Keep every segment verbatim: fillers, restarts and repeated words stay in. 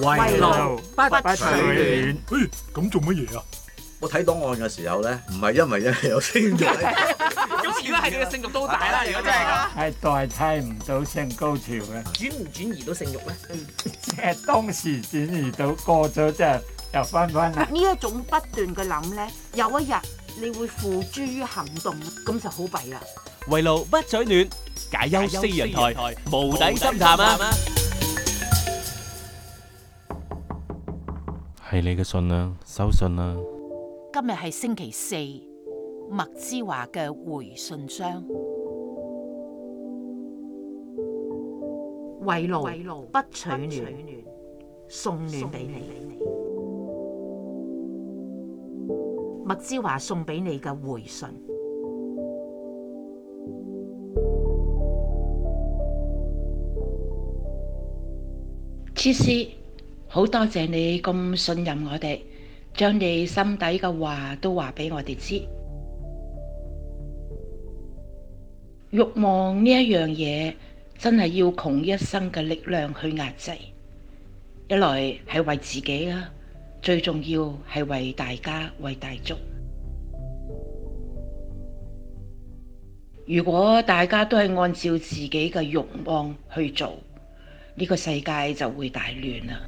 圍爐不取暖。 誒，咁做乜嘢啊？ 我睇檔案嘅時候咧，唔係因為因為有性慾咧， 咁如果係你嘅性慾都好大啦，如果真係咁。 係代替唔到性高潮嘅， 轉唔轉移到性慾咧？ 誒當時轉移到，過咗之後又翻返嚟。 呢一種不斷嘅諗咧，有一日你會付諸於行動，咁就好弊啦。 圍爐不取暖，解憂四人台，無底深談啊！ 係你嘅信啦，收信啦。 今日係星期四，麥之華嘅回信箱。圍爐不取暖，送暖俾你。麥之華送俾你嘅回信。 黐絲，好多謝你咁信任我哋，將你心底嘅話都話俾我哋知。慾望呢一樣嘢真係要窮一生嘅力量去壓制，一來係為自己啦，最重要係為大家，為大眾。如果大家都係按照自己嘅慾望去做，呢個世界就會大亂啦。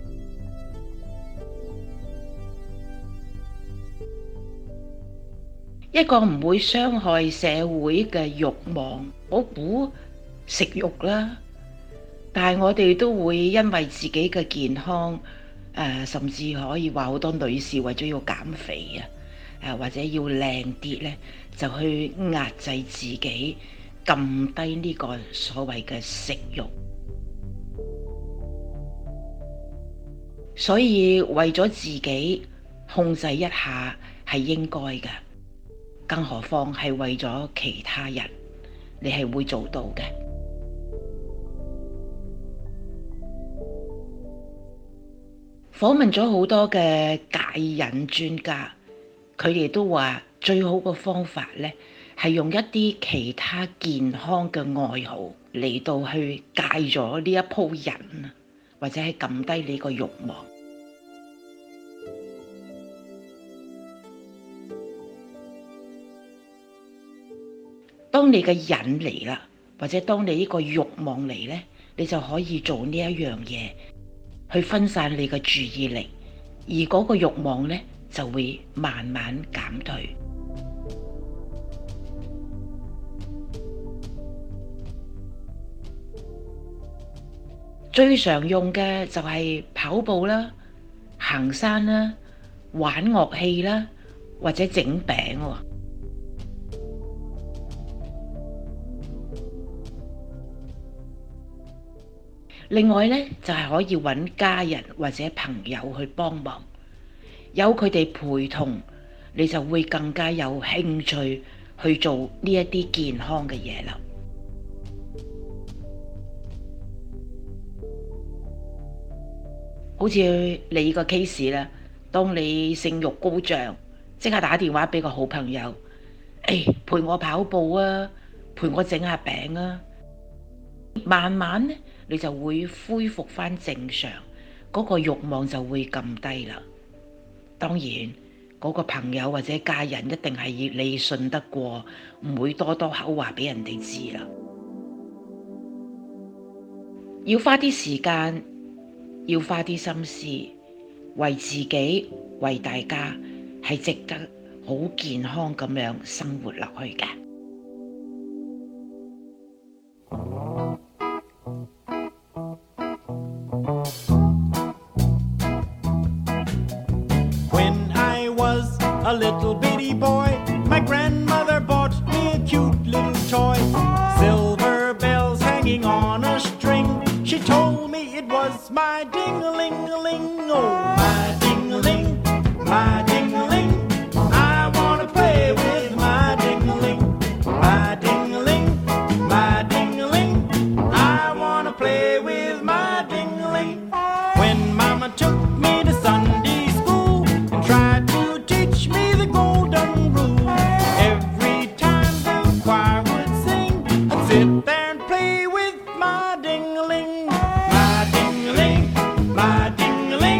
一個唔會傷害社會嘅慾望，我估食肉啦，但係我哋都會因為自己嘅健康，誒、呃，甚至可以話好多女士為咗要減肥啊，誒、呃、或者要靚啲咧，就去壓制自己，撳低呢個所謂嘅食慾。所以為咗自己控制一下係應該嘅，更何況係為咗其他人，你係會做到嘅。訪問咗好多嘅戒癮專家，佢哋都話最好嘅方法咧係用一啲其他健康嘅愛好嚟到去戒咗呢一鋪癮，或者係撳低你個慾望。當你嘅癮嚟啦，或者當你呢個慾望嚟咧，你就可以做呢一樣嘢，去分散你嘅注意力，而嗰個慾望咧就會慢慢減退。最常用嘅就係跑步啦、行山啦、玩樂器啦，或者整餅喎。另外咧，就係可以揾家人或者朋友去幫忙，有佢哋陪同，你就會更加有興趣去做呢一啲健康嘅嘢啦。好似你個 case 啦，當你性慾高漲，即刻打電話俾個好朋友，誒，陪我跑步啊，陪我整下餅啊，慢慢咧，你就會恢復翻正常，嗰個慾望就會撳低啦。當然，嗰個朋友或者家人一定係要你信得過，唔會多多口話俾人哋知啦。要花啲時間，要花啲心思，為自己，為大家，係值得好健康咁樣生活落去嘅。 A little bitty boy, my grandmother bought me a cute little toy. Silver bells hanging on a string. She told me it was my ding-a-ling-a-ling. Oh, my ding-a-ling, my ding-a-ling. I wanna play with my ding-a-ling. My ding-a-ling, my ding-a-ling. I wanna play with my ding-a-ling. When Mama took me to Sunday school and tried to teach me the golden rule. Every time the choir would sing, I'd sit there and play with my ding-a-ling. My ding-a-ling, my ding-a-ling.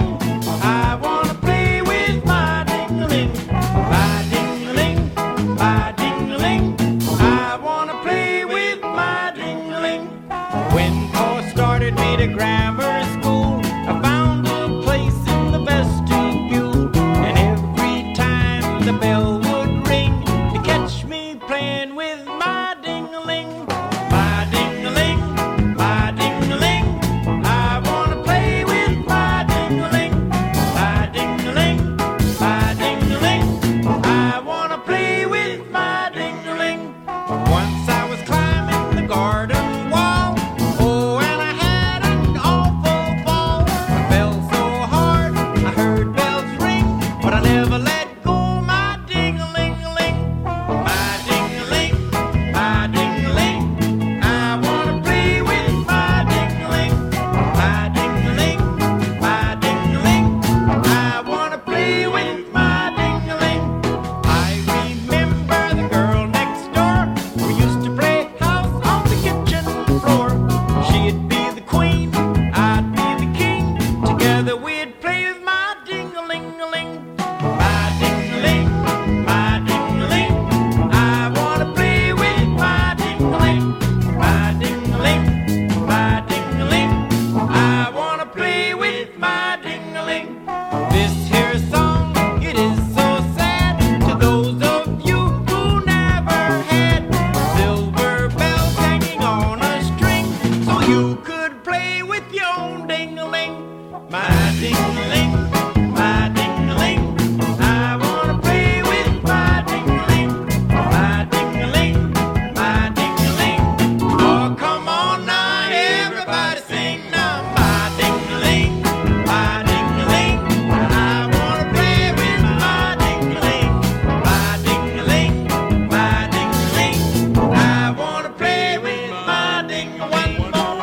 to grammar school. I found a place in the vestibule, and every time the bell would ring, to catch me playing with my ding-a-ling. My ding-a-ling, my ding-a-ling, I wanna play with my ding-a-ling. My ding-a-ling, my ding-a-ling, I wanna play with my ding-a-ling. Once I was climbing the garden wall, oh, and I had an awful fall. I fell so hard, I heard bells ring, but I never let go my ding-a-ling-a-ling. My ding-a-ling, my ding-a-ling, I wanna play with my ding-a-ling. My ding-a-ling, my ding-a-ling, I wanna play with my ding-a-ling. I remember the girl next door, we used to play house on the kitchen floor. She'd be the queen, I'd be the king, together we'd play with my ding-a-ling-a-ling. My ding-a-ling, my ding-a-ling, I wanna play with my ding-a-ling. My ding-a-ling, my ding-a-ling, I wanna play with my ding-a-ling. This here song, it is so sad to those of you who never had silver bells hanging on a string, so you could play with your own ding-a-ling. My ding-a-ling, my ding-a-ling, I wanna play with my ding-a-ling. My ding-a-ling, my ding-a-ling, oh come on now, everybody sing now. My ding-a-ling, my ding-a-ling, I wanna play with my ding-a-ling. My ding-a-ling, my ding-a-ling, I wanna play with my ding-a-ling. One more.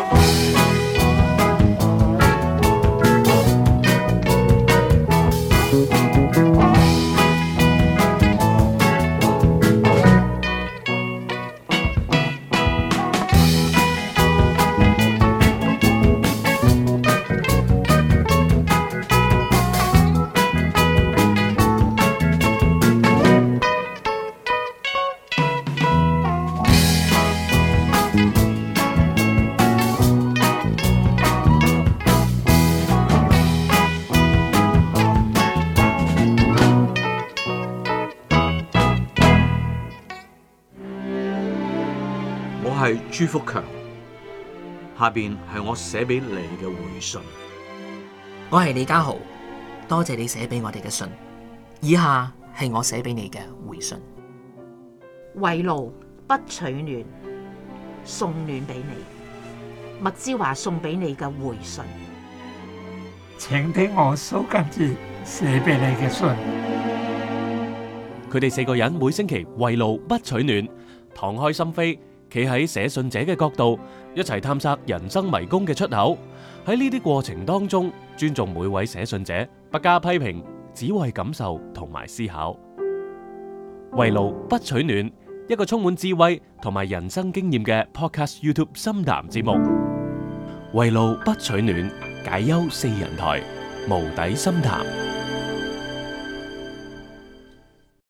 我係朱福強，下邊係我寫俾你嘅回信。 我係李家豪，多謝你寫俾我哋嘅信。以下係我寫俾你嘅回信。 圍爐不取暖，送暖俾你。麥之華送俾你嘅回信。 請聽我蘇賡哲寫俾你嘅信。 佢哋四個人每星期圍爐不取暖，敞開心扉，企喺寫信者嘅角度，一齊探索人生迷宮嘅出口。喺呢啲過程當中，尊重每位寫信者，不加批評，只為感受同埋思考。圍爐不取暖，一個充滿智慧同埋人生經驗嘅 Podcast YouTube 深談節目。圍爐不取暖，解憂四人台，無底深談。